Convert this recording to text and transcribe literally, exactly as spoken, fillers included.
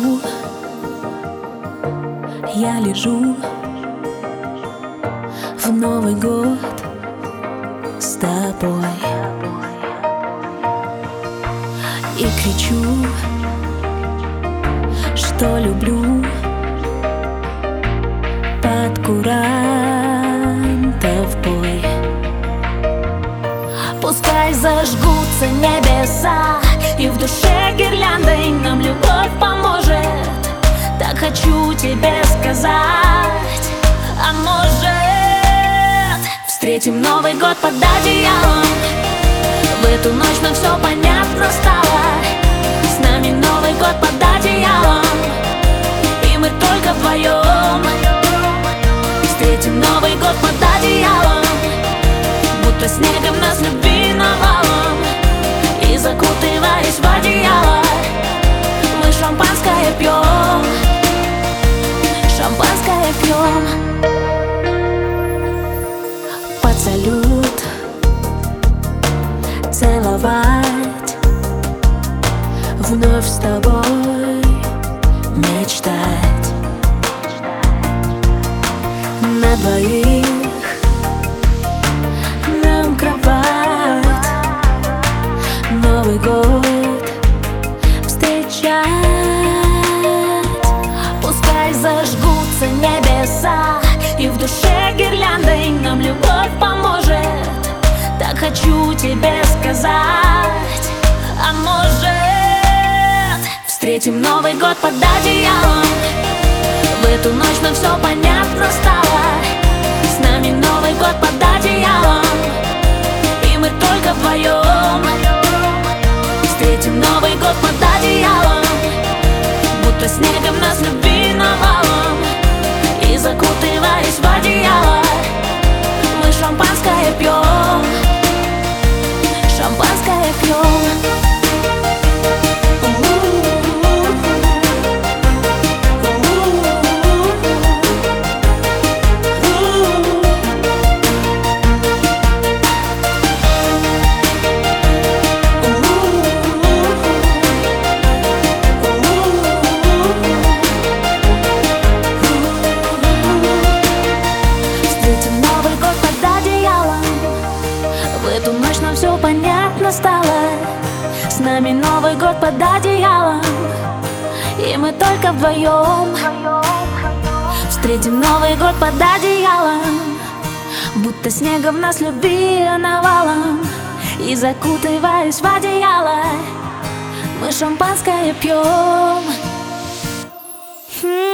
лежу, я лежу в Новый год с тобой и кричу, что люблю под курантов бой. Пускай зажгутся небеса, и в душе гирляндой нам любовь поможет. Так хочу тебе сказать, а может, встретим Новый год под одеялом. В эту ночь нам все понятно стало. С нами Новый год под одеялом, и мы только вдвоем. Встретим Новый год под одеялом, будто снегом нас любви навалом. И закутываясь в одеяло, мы шампанское пьем, шампанское пьем. Под салют целовать, вновь с тобой мечтать. На двоих нам кровать, Новый год встречать. Пускай зажгутся небеса, и в душе гирляндой нам любовь поможет. Так хочу тебе сказать, а может, встретим Новый год под одеялом. В эту ночь нам все понятно стало. С нами Новый год под одеялом, и мы только вдвоем. Встретим Новый год под одеялом, будто снегом нас любви навалом. И закутываясь в одеяло, мы шампанское пьем, шампанское пьем. Все понятно стало. С нами Новый год под одеялом, и мы только вдвоем. Встретим Новый год под одеялом, будто снегом нас любви навалом. И закутываясь в одеяло, мы шампанское пьем.